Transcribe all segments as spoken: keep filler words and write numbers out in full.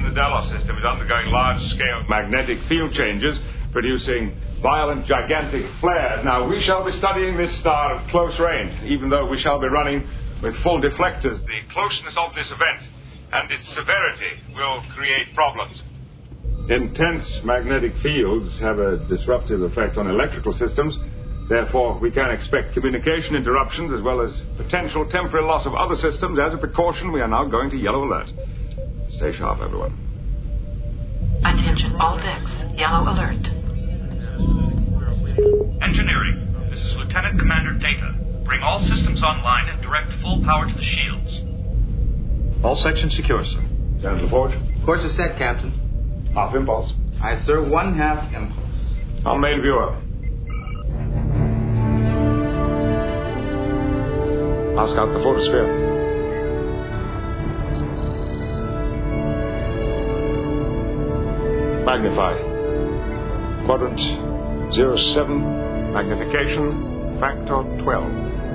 the Delos system is undergoing large-scale magnetic field changes, producing violent, gigantic flares. Now, we shall be studying this star at close range, even though we shall be running with full deflectors. The closeness of this event and its severity will create problems. Intense magnetic fields have a disruptive effect on electrical systems. Therefore, we can expect communication interruptions as well as potential temporary loss of other systems. As a precaution, we are now going to yellow alert. Stay sharp, everyone. Attention all decks. Yellow alert. Engineering, this is Lieutenant Commander Data. Bring all systems online and direct full power to the shields. All sections secure, sir. Lieutenant LaForge. Course is set, Captain. Half impulse. Aye, sir. One half impulse. On main viewer. Ask out the photosphere. Magnify. Quadrant zero seven. Magnification factor twelve.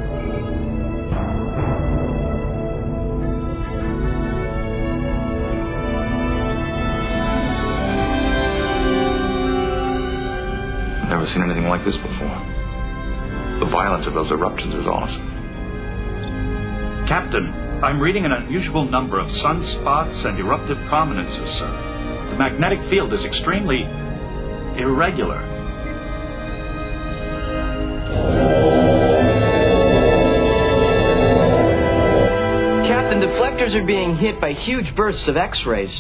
Never seen anything like this before. The violence of those eruptions is awesome. Captain, I'm reading an unusual number of sunspots and eruptive prominences, sir. The magnetic field is extremely irregular. Captain, deflectors are being hit by huge bursts of X-rays.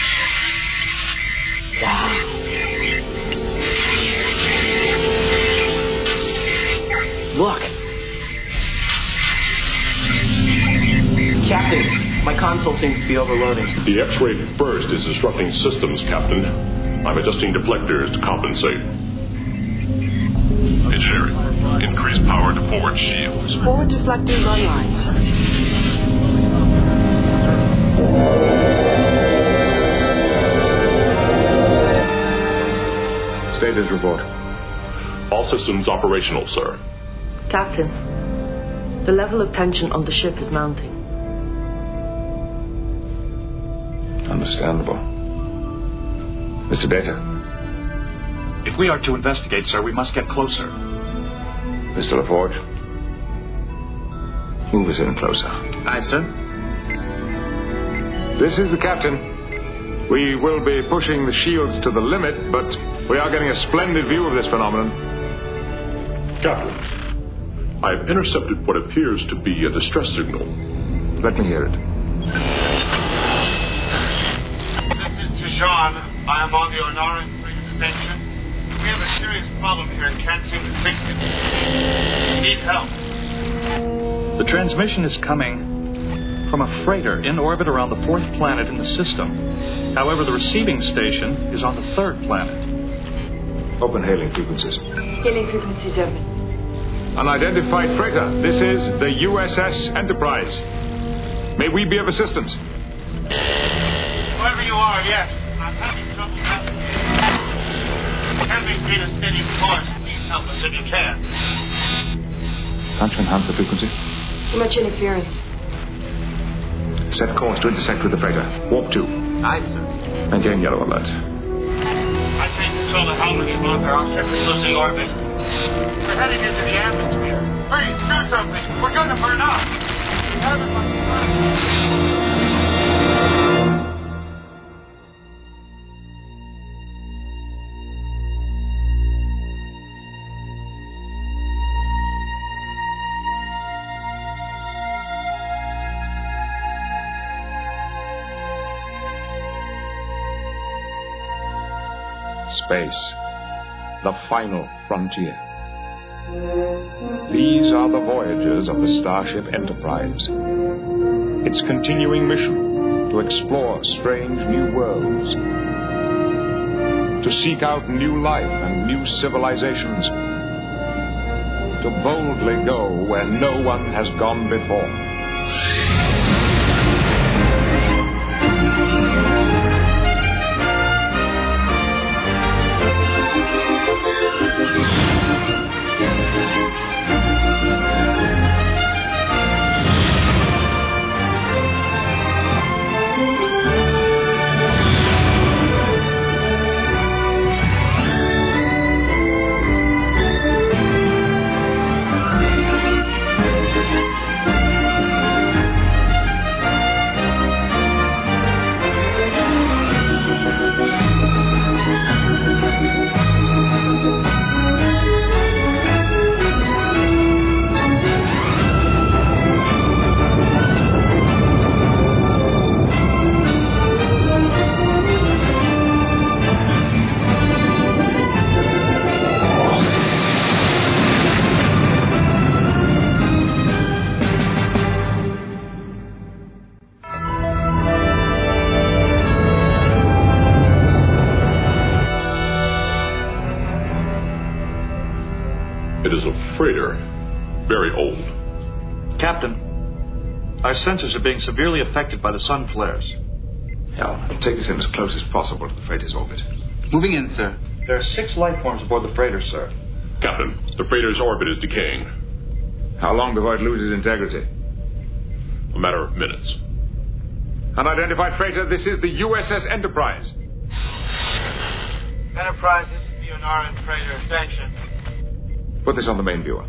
Wow. Look. Captain, my console seems to be overloading. The X-ray burst is disrupting systems, Captain. I'm adjusting deflectors to compensate. Engineering, increase power to forward shields. Forward deflectors online, sir. Status report. All systems operational, sir. Captain, the level of tension on the ship is mounting. Understandable. Mister Data. If we are to investigate, sir, we must get closer. Mister LaForge. Move us in closer. Aye, sir. This is the captain. We will be pushing the shields to the limit, but we are getting a splendid view of this phenomenon. Captain, I've intercepted what appears to be a distress signal. Let me hear it. Sean, I am on the Ornara extension. We have a serious problem here and can't seem to fix it. We need help. The transmission is coming from a freighter in orbit around the fourth planet in the system. However, the receiving station is on the third planet. Open hailing frequencies. Hailing frequencies open. Unidentified freighter. This is the U S S Enterprise. May we be of assistance? Whoever you are, yes. I'm having trouble navigating. Can maintain a steady course. Please help us if you can. Can't you enhance the frequency? Too much interference. Set course to intersect with the freighter. Warp two. Aye, sir. Maintain yellow alert. I can't control the helmet monitor. Our ship is losing orbit. We're heading into the atmosphere. Please, do something. We're going to burn up. Space, the final frontier. These are the voyages of the Starship Enterprise. Its continuing mission to explore strange new worlds, to seek out new life and new civilizations, to boldly go where no one has gone before. It is a freighter, very old. Captain, our sensors are being severely affected by the sun flares. Hal, take us in as close as possible to the freighter's orbit. Moving in, sir. There are six life forms aboard the freighter, sir. Captain, the freighter's orbit is decaying. How long before it loses integrity? A matter of minutes. Unidentified freighter, this is the U S S Enterprise. Enterprise, this is the Unaran freighter. Sanction. Put this on the main viewer.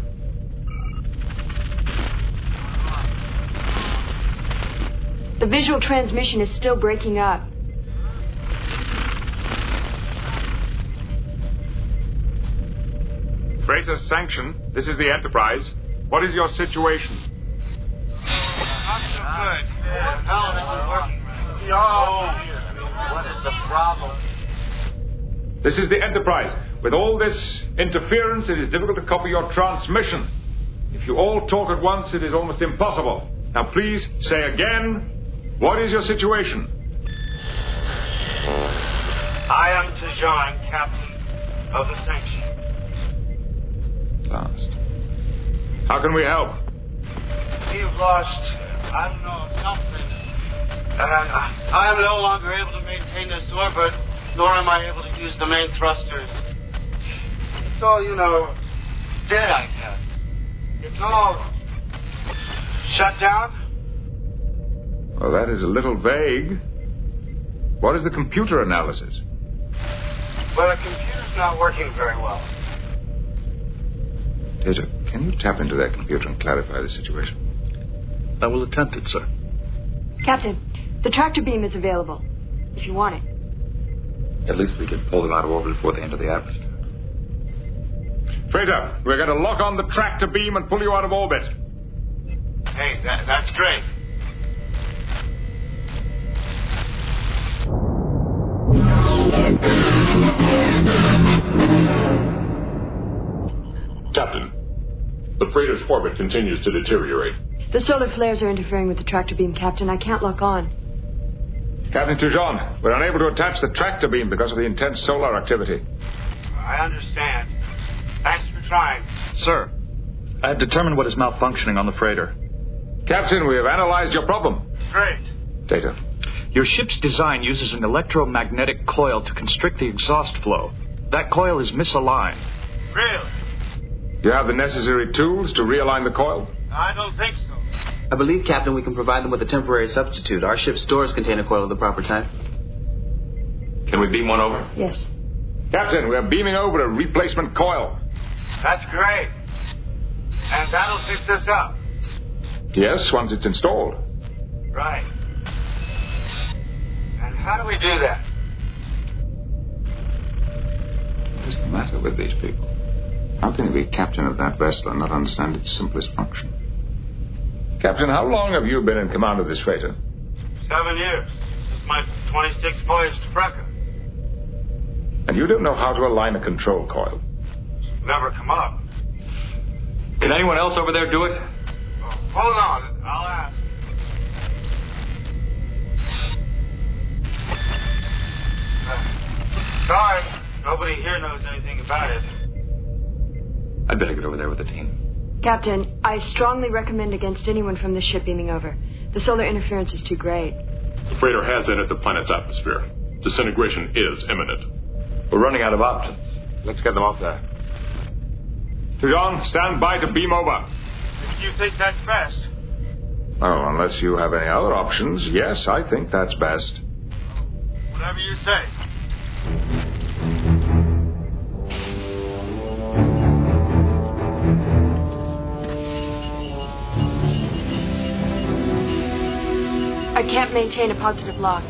The visual transmission is still breaking up. Freighter Sanction, this is the Enterprise. What is your situation? Not so good. The helm isn't working right. Yo! What is the problem? This is the Enterprise. With all this interference, it is difficult to copy your transmission. If you all talk at once, it is almost impossible. Now, please say again, what is your situation? I am Tajan, captain of the Sanction. Last. How can we help? We've lost, I don't know, something. Uh, I am no longer able to maintain this orbit, nor am I able to use the main thrusters. It's all, you know, dead, I guess. It's all shut down. Well, that is a little vague. What is the computer analysis? Well, the computer's not working very well. Data, can you tap into that computer and clarify the situation? I will attempt it, sir. Captain, the tractor beam is available, if you want it. At least we can pull them out of orbit before they enter the atmosphere. Freighter, we're going to lock on the tractor beam and pull you out of orbit. Hey, that, that's great. Captain, the freighter's orbit continues to deteriorate. The solar flares are interfering with the tractor beam, Captain. I can't lock on. Captain Tujon, we're unable to attach the tractor beam because of the intense solar activity. I understand. Thanks for trying. Sir, I have determined what is malfunctioning on the freighter. Captain, we have analyzed your problem. Great. Data. Your ship's design uses an electromagnetic coil to constrict the exhaust flow. That coil is misaligned. Really? Do you have the necessary tools to realign the coil? I don't think so. I believe, Captain, we can provide them with a temporary substitute. Our ship's stores contain a coil of the proper type. Can we beam one over? Yes. Captain, we're beaming over a replacement coil. That's great. And that'll fix us up. Yes, once it's installed. Right. And how do we do that? What is the matter with these people? How can you be captain of that vessel and not understand its simplest function? Captain, how long have you been in command of this freighter? Seven years. This is my twenty-sixth voyage to Brecca. And you don't know how to align a control coil? Never come up. Can anyone else over there do it? Oh, hold on. I'll ask. Uh, sorry. Nobody here knows anything about it. I'd better get over there with the team. Captain, I strongly recommend against anyone from this ship beaming over. The solar interference is too great. The freighter has entered the planet's atmosphere. Disintegration is imminent. We're running out of options. Let's get them off there. Tujon, stand by to beam over. If you think that's best. Oh, unless you have any other options, yes, I think that's best. Whatever you say. I can't maintain a positive lock.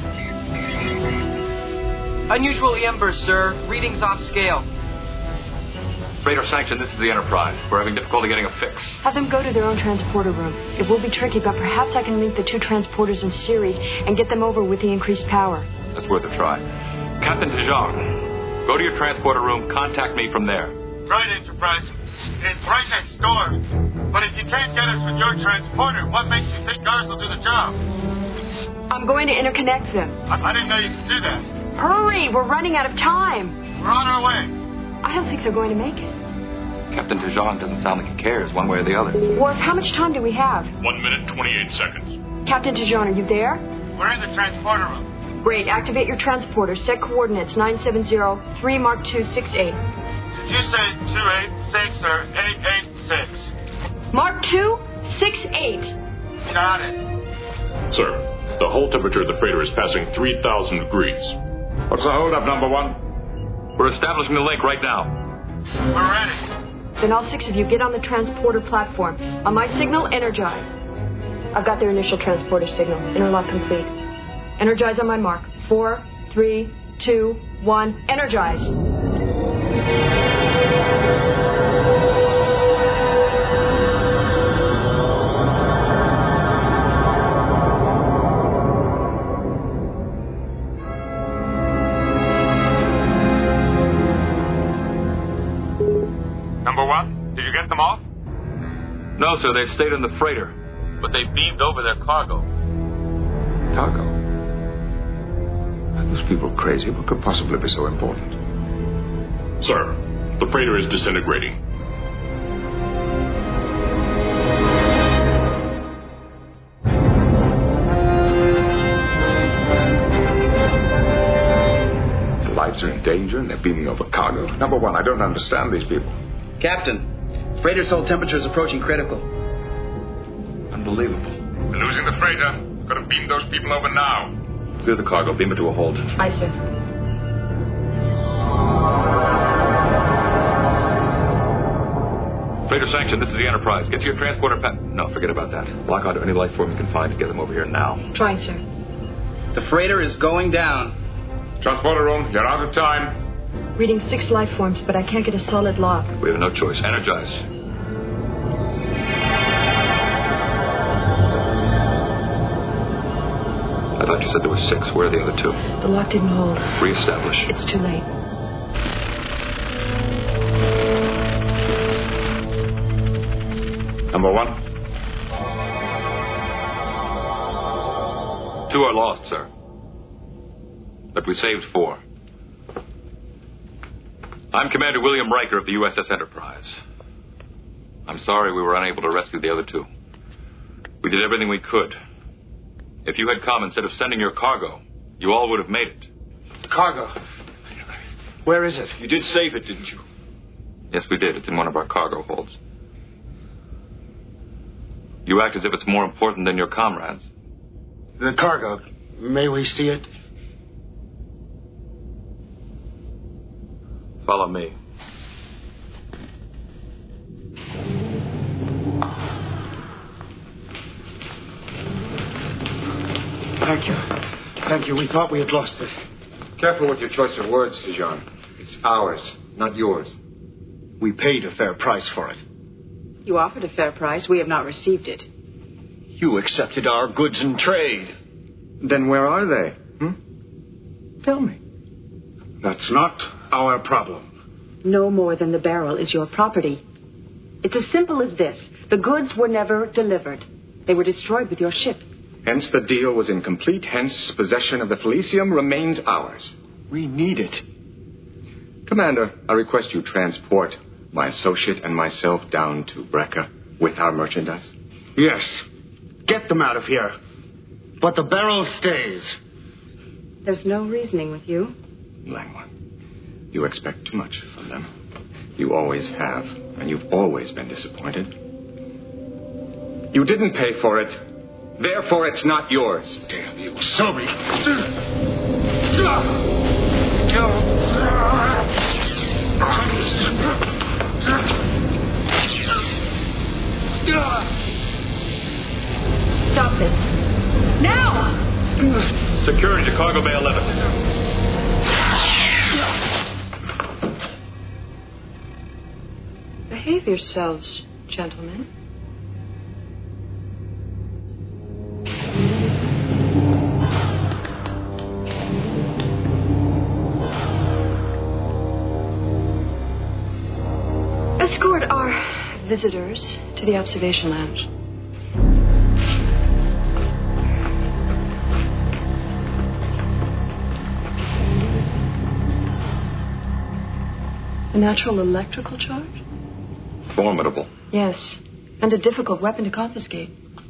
Unusual E M burst, sir. Readings off scale. Freighter Sanction, this is the Enterprise. We're having difficulty getting a fix. Have them go to their own transporter room. It will be tricky, but perhaps I can link the two transporters in series and get them over with the increased power. That's worth a try. Captain DeJong, go to your transporter room. Contact me from there. Right, Enterprise. It's right next door. But if you can't get us with your transporter, what makes you think ours will do the job? I'm going to interconnect them. I, I didn't know you could do that. Hurry! We're running out of time. We're on our way. I don't think they're going to make it. Captain Tejan doesn't sound like he cares one way or the other. Worf, how much time do we have? One minute, twenty-eight seconds. Captain Tejan, are you there? We're in the transporter room. Great. Activate your transporter. Set coordinates nine seven zero three Mark two six eight. Did you say two eight six or eight eight six? Mark two six eight. Got it. Sir, the hull temperature of the freighter is passing three thousand degrees. What's the holdup, number one? We're establishing the link right now. We're ready. Then all six of you get on the transporter platform. On my signal, energize. I've got their initial transporter signal. Interlock complete. Energize on my mark. Four, three, two, one. Energize. Number one, did you get them off? No, sir, they stayed in the freighter. But they beamed over their cargo. Cargo? Are those people crazy? What could possibly be so important? Sir, the freighter is disintegrating. Their lives are in danger and they're beaming over cargo. Number one, I don't understand these people. Captain, freighter's hull temperature is approaching critical. Unbelievable. We're losing the freighter. We've got to beam those people over now. Clear the cargo. Beam it to a halt. Aye, sir. Freighter sanction, this is the Enterprise. Get to your transporter pa- No, forget about that. Lock onto any life form you can find to get them over here now. Trying, sir. The freighter is going down. Transporter room, you're out of time. Reading six life forms, but I can't get a solid lock. We have no choice. Energize. I thought you said there were six. Where are the other two? The lock didn't hold. Reestablish. It's too late. Number one. Two are lost, sir. But we saved four. I'm Commander William Riker of the U S S Enterprise. I'm sorry we were unable to rescue the other two. We did everything we could. If you had come instead of sending your cargo, you all would have made it. Cargo? Where is it? You did save it, didn't you? Yes, we did. It's in one of our cargo holds. You act as if it's more important than your comrades. The cargo. May we see it? Follow me. Thank you. Thank you. We thought we had lost it. Careful with your choice of words, Tejan. It's ours, not yours. We paid a fair price for it. You offered a fair price. We have not received it. You accepted our goods and trade. Then where are they? Hmm? Tell me. That's not our problem. No more than the barrel is your property. It's as simple as this. The goods were never delivered. They were destroyed with your ship. Hence the deal was incomplete. Hence possession of the Felicium remains ours. We need it. Commander, I request you transport my associate and myself down to Brekka with our merchandise. Yes. Get them out of here. But the barrel stays. There's no reasoning with you. Langmore, you expect too much from them. You always have, and you've always been disappointed. You didn't pay for it. Therefore, it's not yours. Damn you, Sobi. Stop this. Now! Security to Cargo Bay eleven. Behave yourselves, gentlemen. Escort our visitors to the observation lounge. A natural electrical charge? Formidable. Yes, and a difficult weapon to confiscate.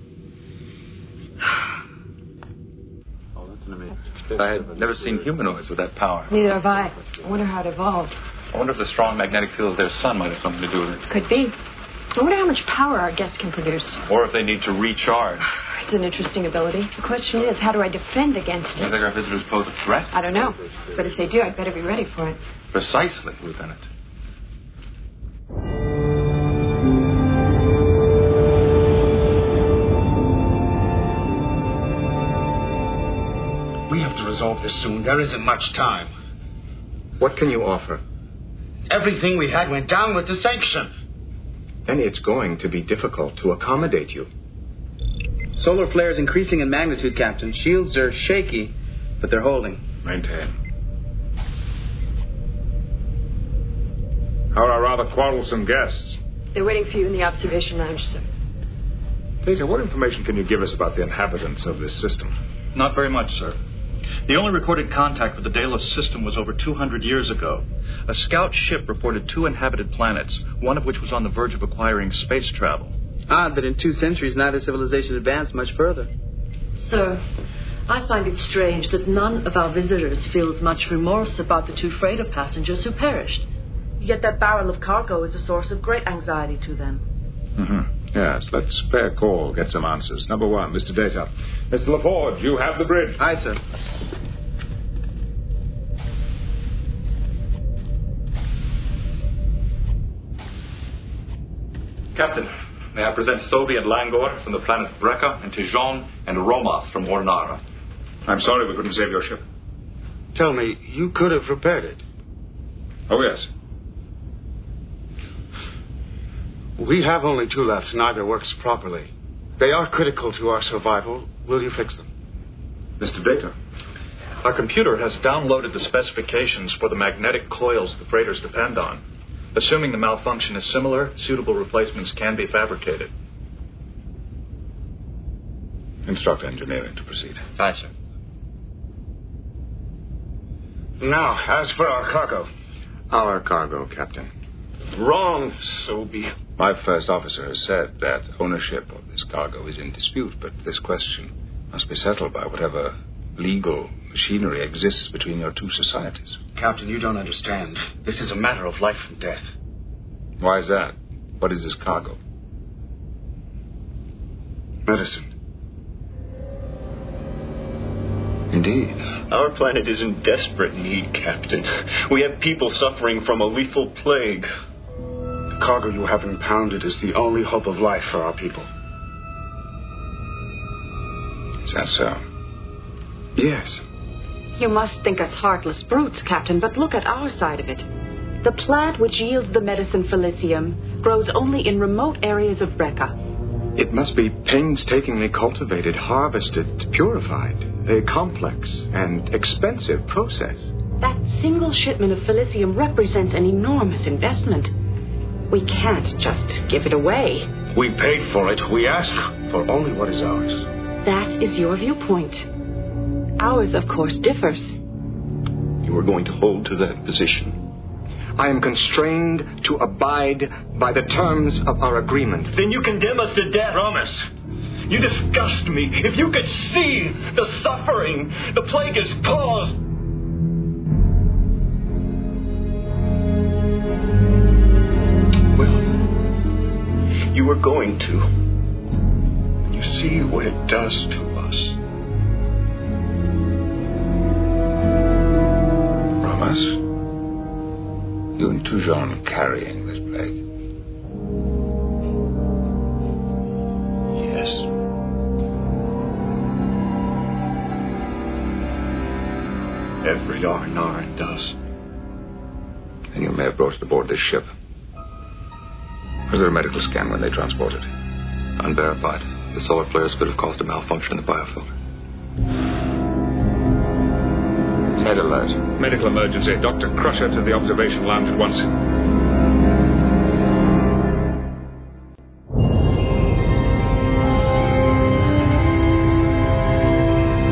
Oh, that's an amazing. I had never seen humanoids with that power. Neither have I. I wonder how it evolved. I wonder if the strong magnetic field of their sun might have something to do with it. Could be. I wonder how much power our guests can produce. Or if they need to recharge. It's an interesting ability. The question is, how do I defend against Do you it? think our visitors pose a threat? I don't know. But if they do, I'd better be ready for it. Precisely, Lieutenant. We have to resolve this soon. There isn't much time. What can you offer? Everything we had went down with the sanction. Then it's going to be difficult to accommodate you. Solar flare is increasing in magnitude, Captain. Shields are shaky, but they're holding. Maintain. How are our rather quarrelsome guests? They're waiting for you in the observation lounge, sir. Data, what information can you give us about the inhabitants of this system? Not very much, sir. The only recorded contact with the Delos system was over two hundred years ago. A scout ship reported two inhabited planets, one of which was on the verge of acquiring space travel. Odd that in two centuries neither civilization advanced much further. Sir, I find it strange that none of our visitors feels much remorse about the two freighter passengers who perished. Yet that barrel of cargo is a source of great anxiety to them. Mm-hmm. Yes, let's pay a call, get some answers. Number one, Mister Data. Mister LaForge, you have the bridge. Aye, sir. Captain, may I present Sobi and Langor from the planet Brekka, and Tijon and Romas from Ornara. I'm sorry we couldn't save your ship. Tell me, you could have repaired it. Oh, yes. We have only two left. Neither works properly. They are critical to our survival. Will you fix them? Mister Data. Our computer has downloaded the specifications for the magnetic coils the freighters depend on. Assuming the malfunction is similar, suitable replacements can be fabricated. Instruct engineering to proceed. Aye, sir. Now, as for our cargo. Our cargo, Captain. Wrong, Sobi. My first officer has said that ownership of this cargo is in dispute, but this question must be settled by whatever legal machinery exists between your two societies. Captain, you don't understand. This is a matter of life and death. Why is that? What is this cargo? Medicine. Indeed. Our planet is in desperate need, Captain. We have people suffering from a lethal plague. The cargo you have impounded is the only hope of life for our people. Is that so? Yes. You must think us heartless brutes, Captain, but look at our side of it. The plant which yields the medicine Felicium grows only in remote areas of Brekka. It must be painstakingly cultivated, harvested, purified. A complex and expensive process. That single shipment of Felicium represents an enormous investment. We can't just give it away. We paid for it. We ask for only what is ours. That is your viewpoint. Ours, of course, differs. You are going to hold to that position. I am constrained to abide by the terms of our agreement. Then you condemn us to death. Promise. You disgust me. If you could see the suffering the plague has caused. Well, you are going to. You see what it does to us. Romas, you and Tijon carrying this plague. Yes. Every Arnar does. And you may have brought it aboard this ship. Was there a medical scan when they transported it? Unverified. The solar flares could have caused a malfunction in the biofilter. Med alert. Medical emergency. Doctor Crusher to the observation lounge at once.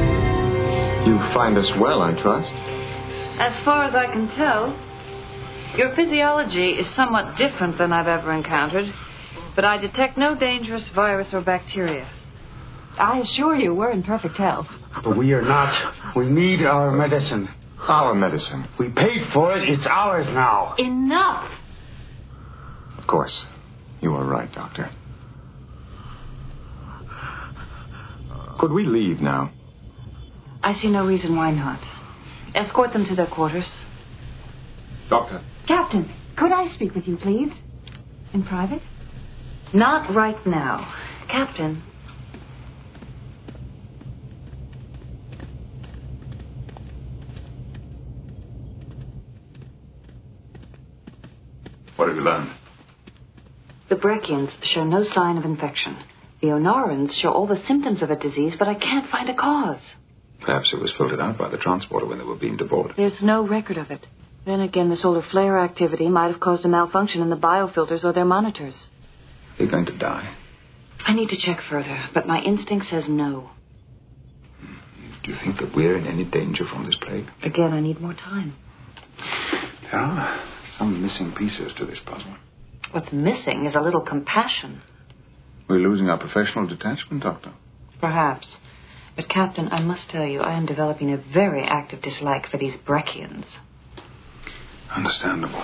You find us well, I trust. As far as I can tell. Your physiology is somewhat different than I've ever encountered, but I detect no dangerous virus or bacteria. I assure you, we're in perfect health. But we are not. We need our medicine. Our medicine. We paid for it. It's ours now. Enough! Of course. You are right, Doctor. Could we leave now? I see no reason why not. Escort them to their quarters. Doctor. Captain, could I speak with you, please? In private? Not right now. Captain. What have you learned? The Breckians show no sign of infection. The Onarans show all the symptoms of a disease, but I can't find a cause. Perhaps it was filtered out by the transporter when they were beamed aboard. There's no record of it. Then again, the solar flare activity might have caused a malfunction in the biofilters or their monitors. They're going to die. I need to check further, but my instinct says no. Do you think that we're in any danger from this plague? Again, I need more time. There are some missing pieces to this puzzle. What's missing is a little compassion. We're losing our professional detachment, Doctor. Perhaps. But, Captain, I must tell you, I am developing a very active dislike for these Breckians. Understandable.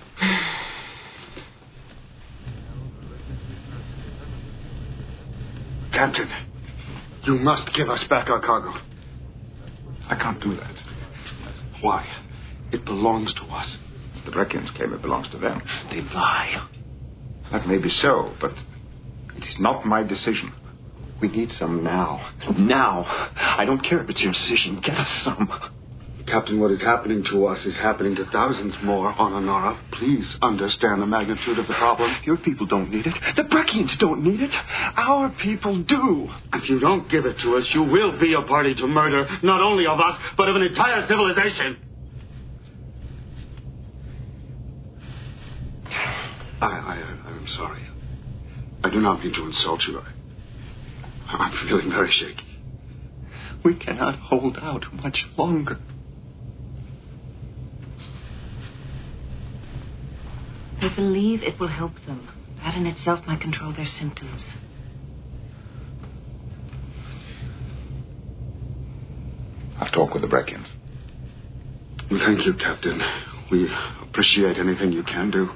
Captain, you must give us back our cargo. I can't do that. Why? It belongs to us. The Breckians claim it belongs to them. They lie. That may be so, but it is not my decision. We need some now. Now. I don't care if it's your decision. Get us some. Captain, what is happening to us is happening to thousands more on Onara. Please understand the magnitude of the problem. Your people don't need it. The Breckians don't need it. Our people do. If you don't give it to us, you will be a party to murder, not only of us, but of an entire civilization. I, I, I'm sorry. I do not mean to insult you. I, I'm feeling very shaky. We cannot hold out much longer. They believe it will help them. That in itself might control their symptoms. I'll talk with the Breckians. Thank you, Captain. We appreciate anything you can do.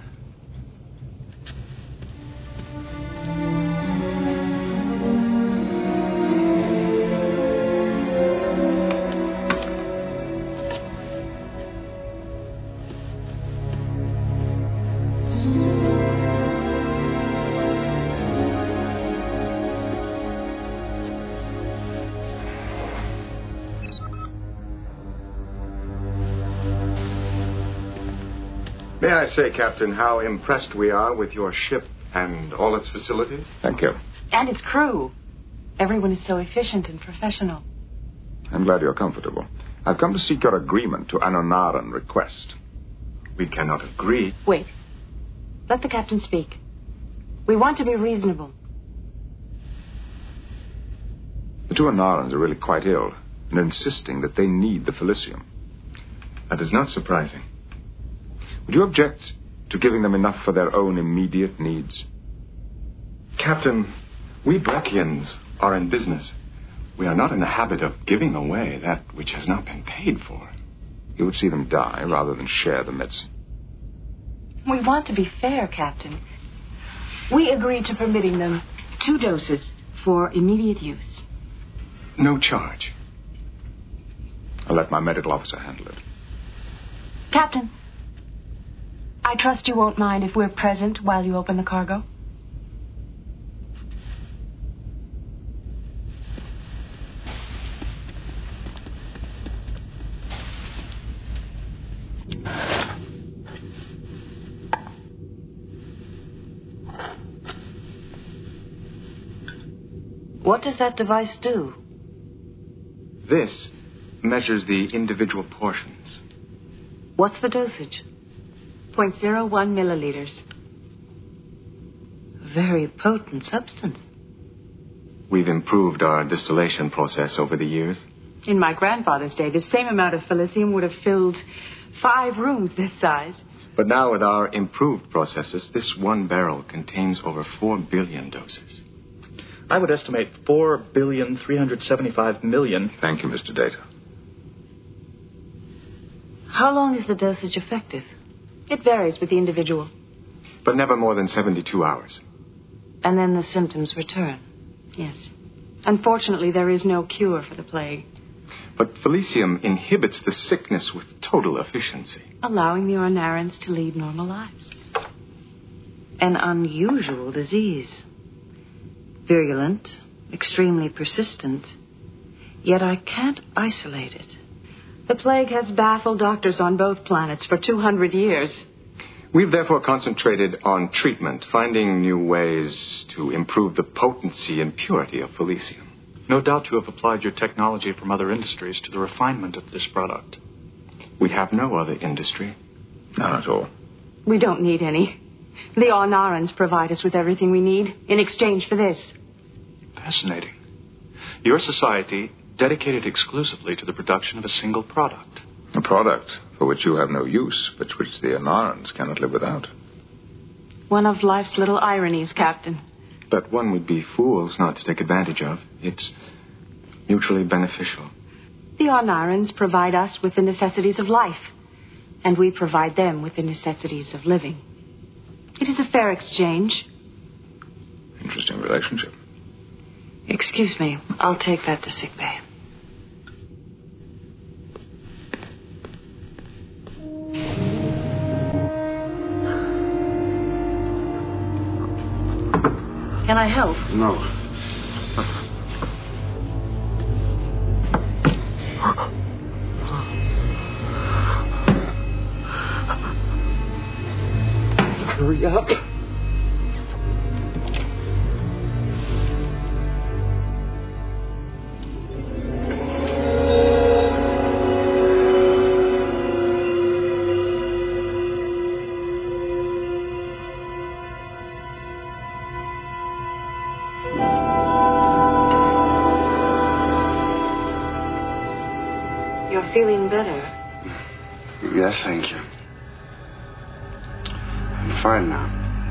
May I say, Captain, how impressed we are with your ship and all its facilities? Thank you. And its crew. Everyone is so efficient and professional. I'm glad you're comfortable. I've come to seek your agreement to an Onaran request. We cannot agree. Wait. Let the captain speak. We want to be reasonable. The two Onarans are really quite ill and are insisting that they need the Felicium. That is not surprising. Would you object to giving them enough for their own immediate needs? Captain, we Breckians are in business. We are not in the habit of giving away that which has not been paid for. You would see them die rather than share the medicine. We want to be fair, Captain. We agreed to permitting them two doses for immediate use. No charge. I'll let my medical officer handle it. Captain, I trust you won't mind if we're present while you open the cargo. What does that device do? This measures the individual portions. What's the dosage? zero point zero one milliliters. Very potent substance. We've improved our distillation process over the years. In my grandfather's day, the same amount of Felicium would have filled five rooms this size. But now with our improved processes, this one barrel contains over four billion doses. I would estimate four billion, three hundred seventy-five million. Thank you, Mister Data. How long is the dosage effective? It varies with the individual. But never more than seventy-two hours. And then the symptoms return. Yes. Unfortunately, there is no cure for the plague. But Felicium inhibits the sickness with total efficiency, allowing the Ornarans to lead normal lives. An unusual disease. Virulent, extremely persistent, yet I can't isolate it. The plague has baffled doctors on both planets for two hundred years. We've therefore concentrated on treatment, finding new ways to improve the potency and purity of Felicium. No doubt you have applied your technology from other industries to the refinement of this product. We have no other industry. None at all. We don't need any. The Ornarans provide us with everything we need in exchange for this. Fascinating. Your society dedicated exclusively to the production of a single product. A product for which you have no use, but which the Ornarans cannot live without. One of life's little ironies, Captain. But one would be fools not to take advantage of. It's mutually beneficial. The Ornarans provide us with the necessities of life, and we provide them with the necessities of living. It is a fair exchange. Interesting relationship. Excuse me. I'll take that to sickbay. Can I help? No. Hurry up. Feeling better? Yes, thank you. I'm fine now.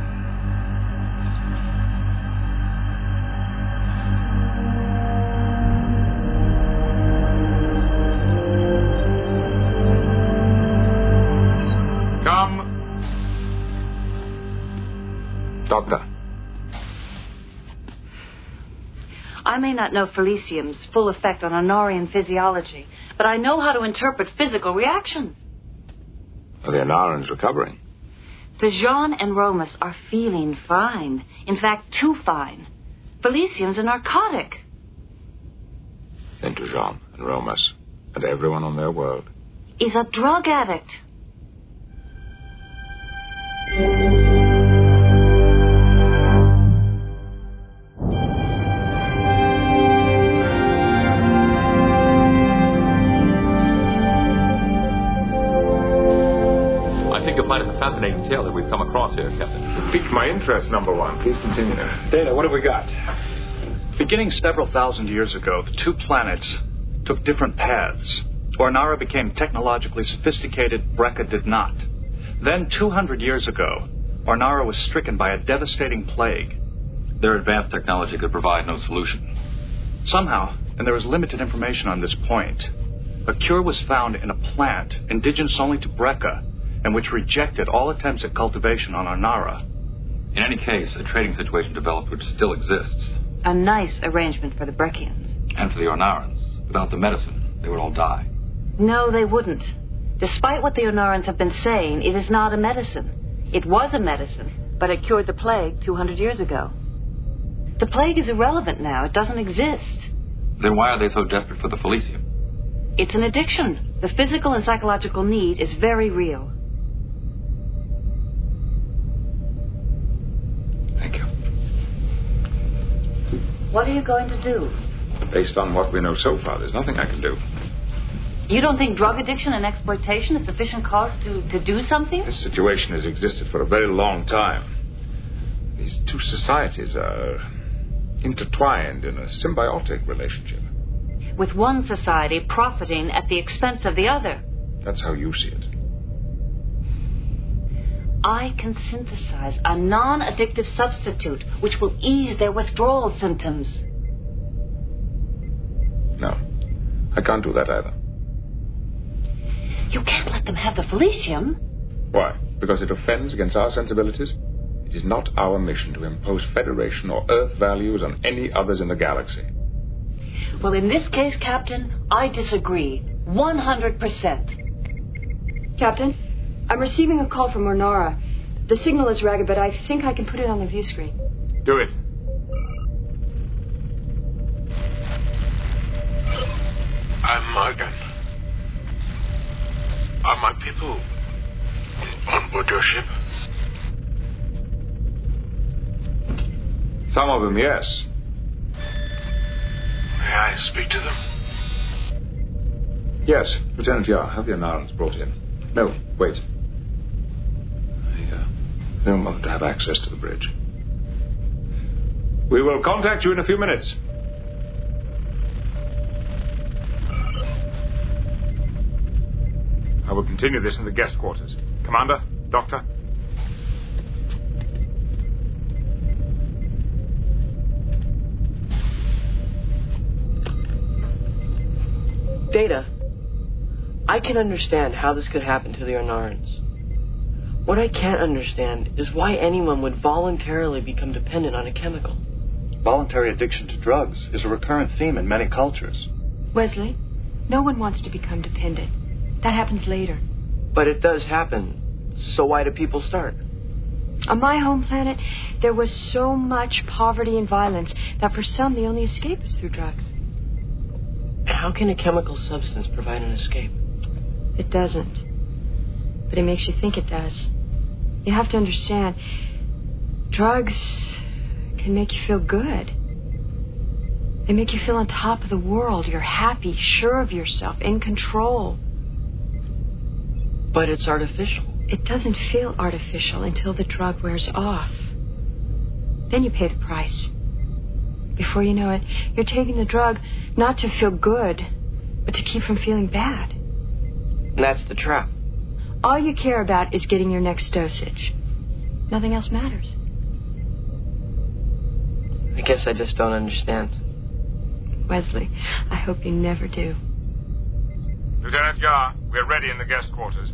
Come. Doctor. I may not know Felicium's full effect on Ornarian physiology, but I know how to interpret physical reactions. Are the Ornarans recovering? Sejan and Romus are feeling fine. In fact, too fine. Felicium's a narcotic. Then Sejan and Romus and everyone on their world is a drug addict. Find it a fascinating tale that we've come across here, Captain. It piqued my interest, number one. Please continue. Data, what have we got? Beginning several thousand years ago, the two planets took different paths. Ornara became technologically sophisticated, Brekka did not. Then, two hundred years ago, Ornara was stricken by a devastating plague. Their advanced technology could provide no solution. Somehow, and there is limited information on this point, a cure was found in a plant indigenous only to Brekka, and which rejected all attempts at cultivation on Ornara. In any case, a trading situation developed which still exists. A nice arrangement for the Brekkians. And for the Ornarans. Without the medicine, they would all die. No, they wouldn't. Despite what the Ornarans have been saying, it is not a medicine. It was a medicine, but it cured the plague two hundred years ago. The plague is irrelevant now. It doesn't exist. Then why are they so desperate for the Felicium? It's an addiction. The physical and psychological need is very real. Thank you. What are you going to do? Based on what we know so far, there's nothing I can do. You don't think drug addiction and exploitation is sufficient cause to, to do something? This situation has existed for a very long time. These two societies are intertwined in a symbiotic relationship. With one society profiting at the expense of the other. That's how you see it. I can synthesize a non-addictive substitute which will ease their withdrawal symptoms. No, I can't do that either. You can't let them have the Felicium. Why? Because it offends against our sensibilities? It is not our mission to impose Federation or Earth values on any others in the galaxy. Well, in this case, Captain, I disagree. one hundred percent. Captain, I'm receiving a call from Ornara. The signal is ragged, but I think I can put it on the view screen. Do it. I'm Morgan. Are my people on board your ship? Some of them, yes. May I speak to them? Yes, Lieutenant Yar, have the Anarans brought in. No, wait. I uh, don't want them to have access to the bridge. We will contact you in a few minutes. I will continue this in the guest quarters. Commander, Doctor. Data. I can understand how this could happen to the Ornarans. What I can't understand is why anyone would voluntarily become dependent on a chemical. Voluntary addiction to drugs is a recurrent theme in many cultures. Wesley, no one wants to become dependent. That happens later. But it does happen. So why do people start? On my home planet, there was so much poverty and violence that for some the only escape is through drugs. How can a chemical substance provide an escape? It doesn't. But it makes you think it does. You have to understand, drugs can make you feel good. They make you feel on top of the world. You're happy, sure of yourself, in control. But it's artificial. It doesn't feel artificial until the drug wears off. Then you pay the price. Before you know it, you're taking the drug not to feel good, but to keep from feeling bad. And that's the trap. All you care about is getting your next dosage. Nothing else matters. I guess I just don't understand. Wesley, I hope you never do. Lieutenant Yar, we're ready in the guest quarters.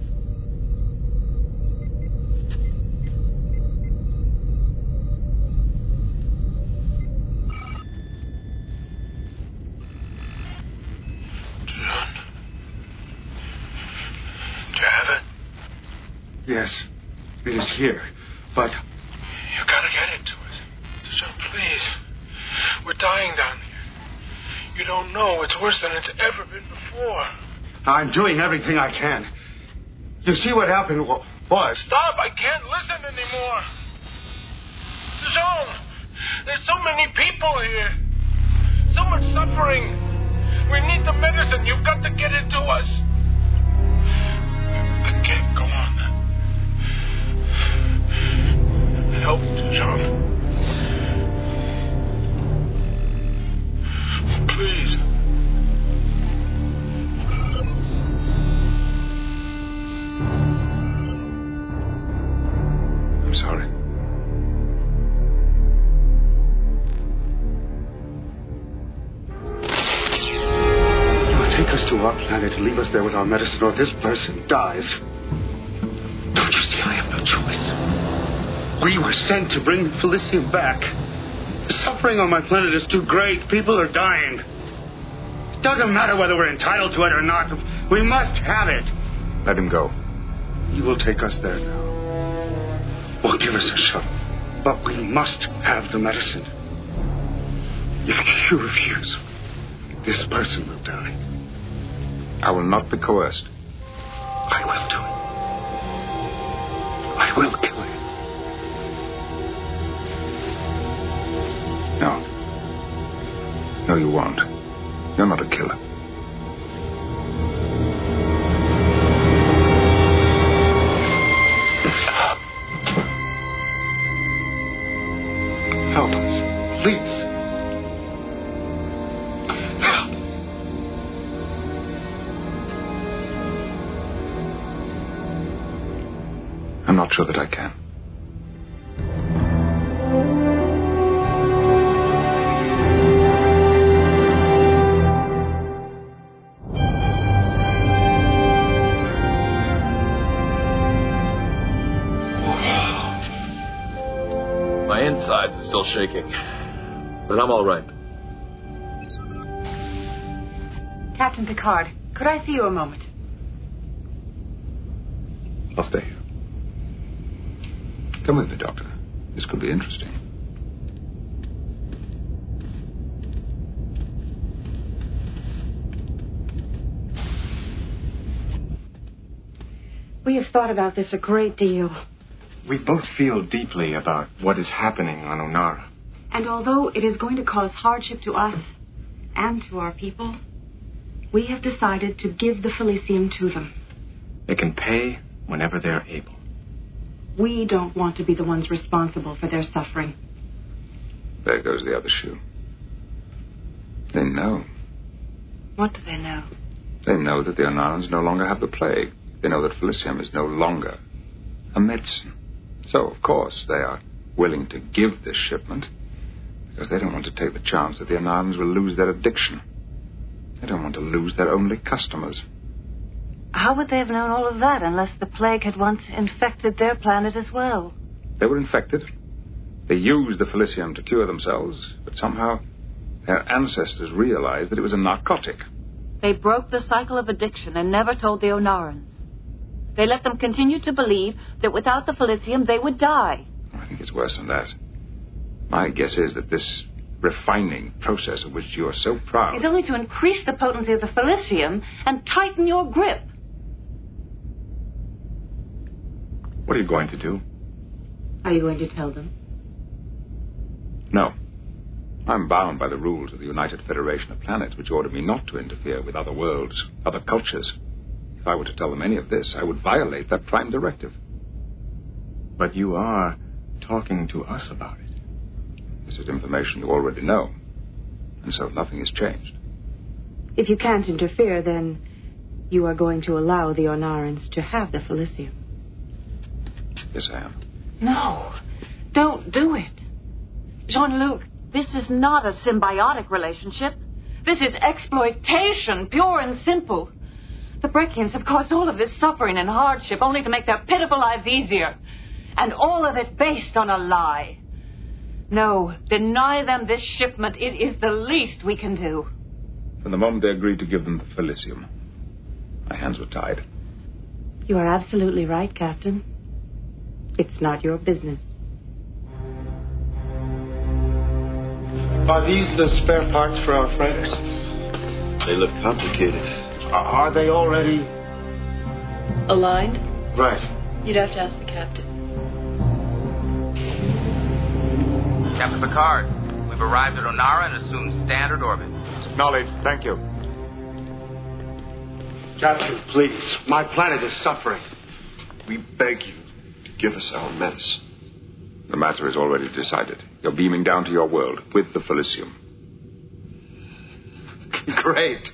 John? Do you have it? Yes, it is here, but... You gotta get it to us. John, please. We're dying down here. You don't know. It's worse than it's ever been before. I'm doing everything I can. You see what happened wa- was... Stop! I can't listen anymore. Jean, there's so many people here. So much suffering. We need the medicine. You've got to get it to us. I can't go on. Help, Jean. Please. I'm sorry. You will take us to our planet and leave us there with our medicine, or this person dies. Don't you see I have no choice? We were sent to bring Felicium back. The suffering on my planet is too great. People are dying. It doesn't matter whether we're entitled to it or not. We must have it. Let him go. You will take us there now. Or give us a shuttle. But we must have the medicine. If you refuse, this person will die. I will not be coerced. I will do it. I will kill him. No. No, you won't. You're not a killer. Help us, please. Help us. I'm I'm not sure that I can. My insides are still shaking, but I'm all right. Captain Picard, could I see you a moment? I'll stay here. Come with me, Doctor. This could be interesting. We have thought about this a great deal. We both feel deeply about what is happening on Onara. And although it is going to cause hardship to us and to our people, we have decided to give the Felicium to them. They can pay whenever they're able. We don't want to be the ones responsible for their suffering. There goes the other shoe. They know. What do they know? They know that the Onarans no longer have the plague. They know that Felicium is no longer a medicine. So, of course, they are willing to give this shipment because they don't want to take the chance that the Onarans will lose their addiction. They don't want to lose their only customers. How would they have known all of that unless the plague had once infected their planet as well? They were infected. They used the Felicium to cure themselves, but somehow their ancestors realized that it was a narcotic. They broke the cycle of addiction and never told the Onarans. They let them continue to believe that without the Felicium they would die. I think it's worse than that. My guess is that this refining process of which you are so proud is only to increase the potency of the Felicium and tighten your grip. What are you going to do? Are you going to tell them? No. I'm bound by the rules of the United Federation of Planets, which order me not to interfere with other worlds, other cultures. If I were to tell them any of this, I would violate that prime directive. But you are talking to us about it. This is information you already know, and so nothing has changed. If you can't interfere, then you are going to allow the Onarans to have the Felicium. Yes, I am. No, don't do it. Jean-Luc, this is not a symbiotic relationship. This is exploitation, pure and simple. The Breckians have caused all of this suffering and hardship only to make their pitiful lives easier. And all of it based on a lie. No, deny them this shipment. It is the least we can do. From the moment they agreed to give them the Felicium, my hands were tied. You are absolutely right, Captain. It's not your business. Are these the spare parts for our freighters? They look complicated. Are they already aligned? Right. You'd have to ask the captain. Captain Picard, we've arrived at Onara and assumed standard orbit. Acknowledged. Thank you. Captain, please. My planet is suffering. We beg you to give us our medicine. The matter is already decided. You're beaming down to your world with the Felicium. Great.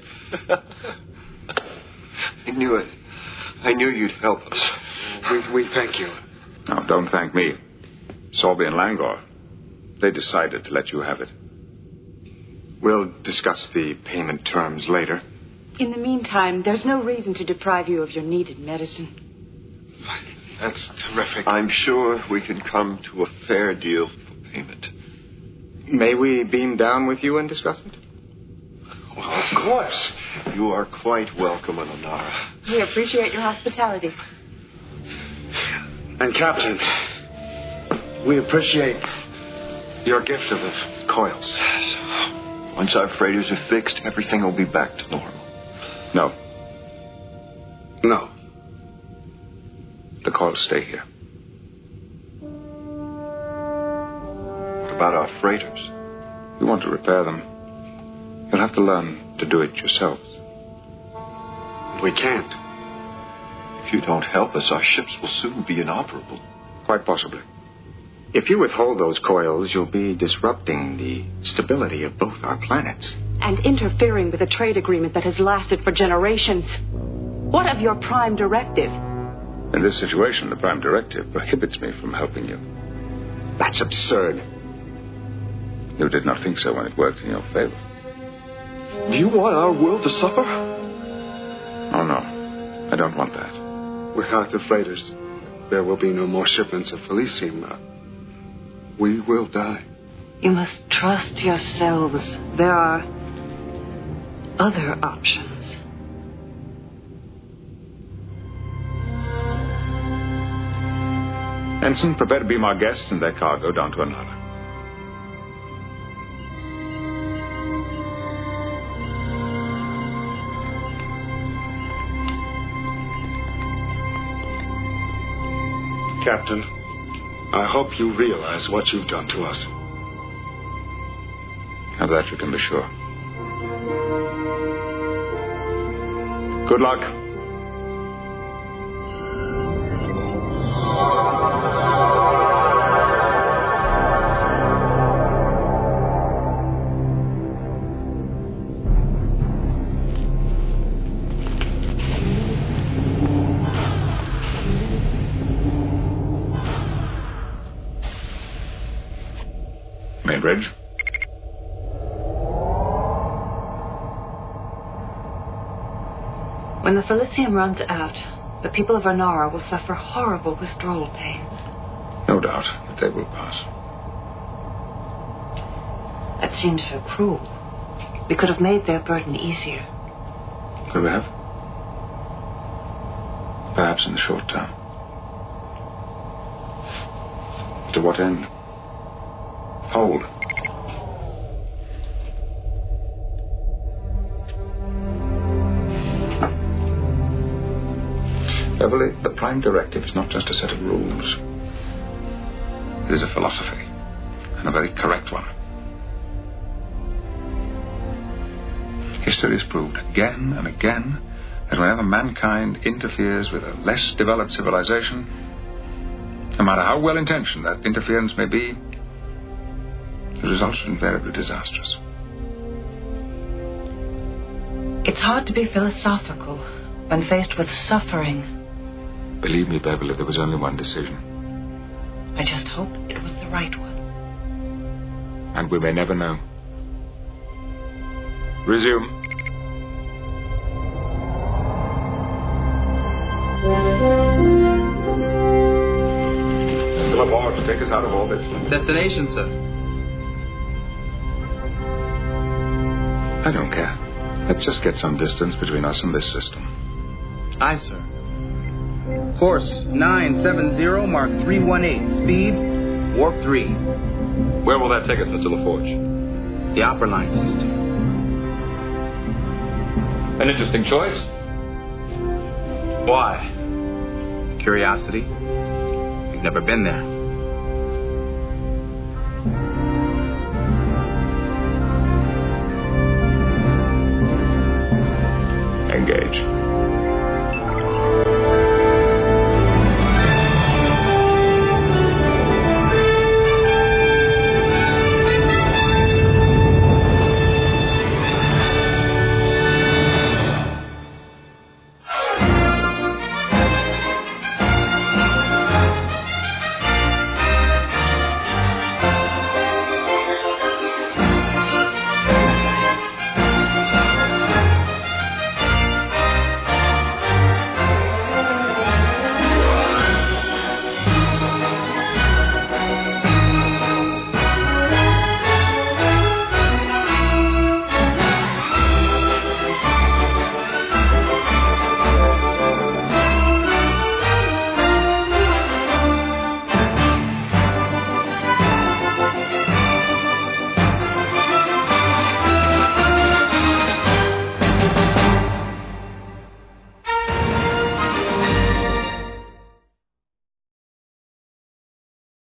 I knew it. I knew you'd help us. We, we thank you. Now, don't thank me. Sorby and Langor, they decided to let you have it. We'll discuss the payment terms later. In the meantime, there's no reason to deprive you of your needed medicine. That's terrific. I'm sure we can come to a fair deal for payment. May we beam down with you and discuss it? Well, of course. You are quite welcome on Onara. We appreciate your hospitality. And Captain, we appreciate your gift of the coils. Once our freighters are fixed, everything will be back to normal. No. No. The coils stay here. What about our freighters? You want to repair them? You'll have to learn to do it yourselves. We can't. If you don't help us, our ships will soon be inoperable. Quite possibly. If you withhold those coils, you'll be disrupting the stability of both our planets. And interfering with a trade agreement that has lasted for generations. What of your prime directive? In this situation, the Prime Directive prohibits me from helping you. That's absurd. You did not think so when it worked in your favor. Do you want our world to suffer? Oh, no. I don't want that. Without the freighters, there will be no more shipments of Felicium. Uh, we will die. You must trust yourselves. There are other options. Ensign, prepare to beam our guests and their cargo down to Onara. Captain, I hope you realize what you've done to us. Of that you can be sure. Good luck. Bridge. When the Felicium runs out, the people of Onara will suffer horrible withdrawal pains. No doubt that they will pass. That seems so cruel. We could have made their burden easier. Could we have? Perhaps in the short term. To what end? Hold. Beverly, the Prime Directive is not just a set of rules. It is a philosophy, and a very correct one. History has proved again and again that whenever mankind interferes with a less developed civilization, no matter how well-intentioned that interference may be, the results are invariably disastrous. It's hard to be philosophical when faced with suffering. Believe me, Beverly, there was only one decision. I just hope it was the right one. And we may never know. Resume. Mister LaForge, take us out of orbit. Destination, sir. I don't care. Let's just get some distance between us and this system. Aye, sir. Course nine seven zero, Mark three one eight. Speed, warp three. Where will that take us, Mister LaForge? The Opera Line system. An interesting choice. Why? Curiosity. We've never been there. Engage.